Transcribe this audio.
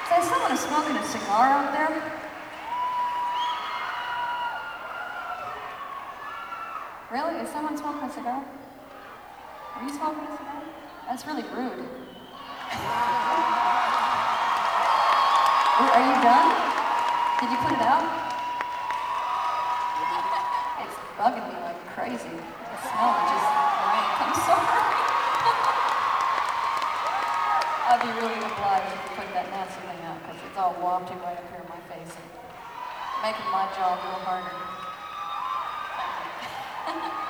Is someone smoking a cigar out there? Really? Is someone smoking a cigar? Are you smoking a cigar? That's really rude. Are you done? Did you put it out? It's bugging me like crazy. The smell is just rank. I'm sorry. I'd be really obliged if you put that nasty thing out because it's all wafting right up here in my face and making my job a little harder. Thank you.